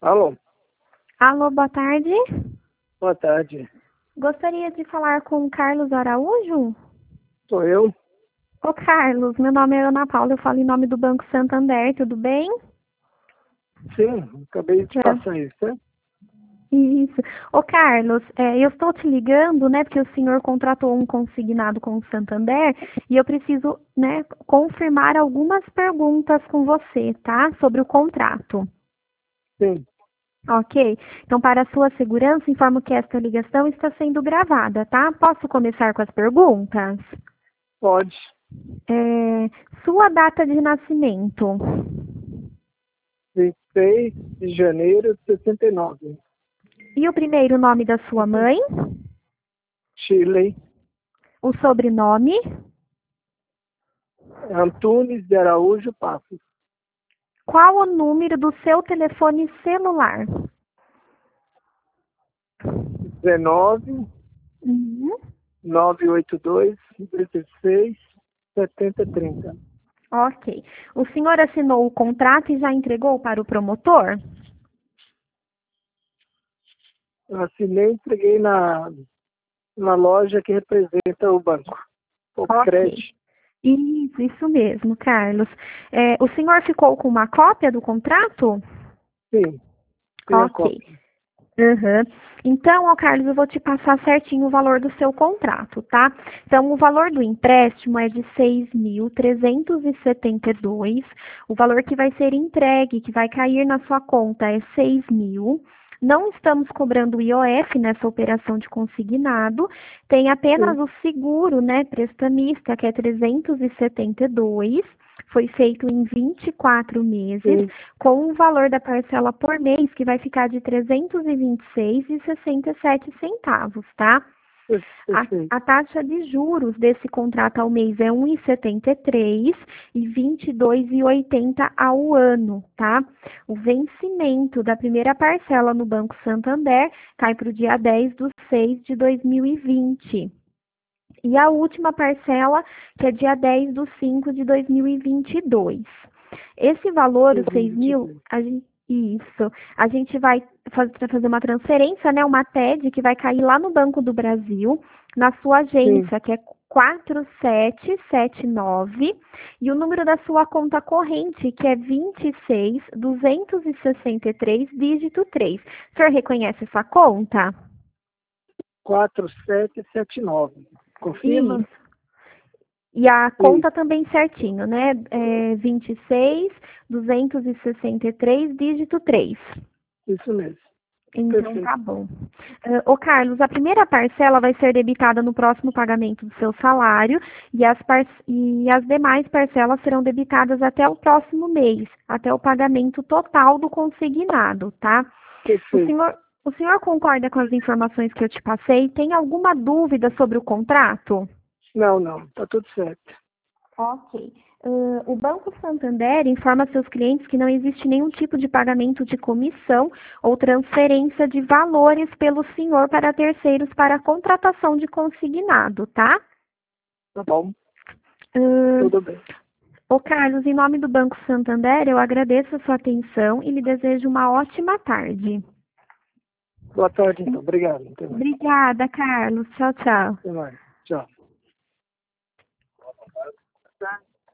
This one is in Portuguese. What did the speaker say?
Alô, Alô, boa tarde. boa tarde. Gostaria de falar com o Carlos Araújo? Sou eu? Ô, Carlos, meu nome é Ana Paula, eu falo em nome do Banco Santander, tudo bem? Sim, acabei de passar isso, né? Isso. Ô, Carlos, eu estou te ligando, né, porque o senhor contratou um consignado com o Santander e eu preciso, né, confirmar algumas perguntas com você, tá? Sobre o contrato. Sim, Ok? Então, para a sua segurança, informo que esta ligação está sendo gravada, tá? Posso começar com as perguntas? pode. Sua data de nascimento, 26 de janeiro de 69. e o primeiro nome da sua mãe, Chile, o sobrenome, Antunes de Araújo Passos. qual o número do seu telefone celular? 19 Uhum. 982 16 70 30. Ok. O senhor assinou o contrato e já entregou para o promotor? Eu assinei e entreguei na loja que representa o banco. O Ok. crédito. Isso mesmo, Carlos. O senhor ficou com uma cópia do contrato? Sim, tem a Ok. cópia. Uhum. Então, ó, Carlos, eu vou te passar certinho o valor do seu contrato, tá? Então, o valor do empréstimo é de 6.372. O valor que vai ser entregue, que vai cair na sua conta, é 6.000. Não estamos cobrando IOF nessa operação de consignado. Tem apenas Sim, o seguro, né, prestamista, que é 372. Foi feito em 24 meses sim, com o valor da parcela por mês, que vai ficar de R$ 326,67, tá? A perfeito. taxa de juros desse contrato ao mês é 1,73 e 22,80 ao ano, tá? O vencimento da primeira parcela no Banco Santander cai para o dia 10/6 de 2020. E a última parcela, que é dia 10/5 de 2022. Esse valor, os 6.000, 2022. a gente vai fazer uma transferência, né, uma TED, que vai cair lá no Banco do Brasil, na sua Sim, agência, que é 4779, e o número da sua conta corrente, que é 26.263, dígito 3. O senhor reconhece essa conta? 4779. Confirma? Isso. E a Isso, conta também certinho, né? 26.263, dígito 3. isso mesmo. Então Perfeito. tá bom. Ô Carlos, a primeira parcela vai ser debitada no próximo pagamento do seu salário e as demais parcelas serão debitadas até o próximo mês, até o pagamento total do consignado, tá? O Perfeito. senhor, o senhor concorda com as informações que eu te passei? Tem alguma dúvida sobre o contrato? Não, tá tudo certo. Ok. O Banco Santander informa seus clientes que não existe nenhum tipo de pagamento de comissão ou transferência de valores pelo senhor para terceiros para a contratação de consignado, tá? Tá bom, Uh, tudo bem. Ô Carlos, em nome do Banco Santander, eu agradeço a sua atenção e lhe desejo uma ótima tarde. Boa tarde, então. Obrigado. Até mais. Obrigada, Carlos. Tchau, tchau. Até mais.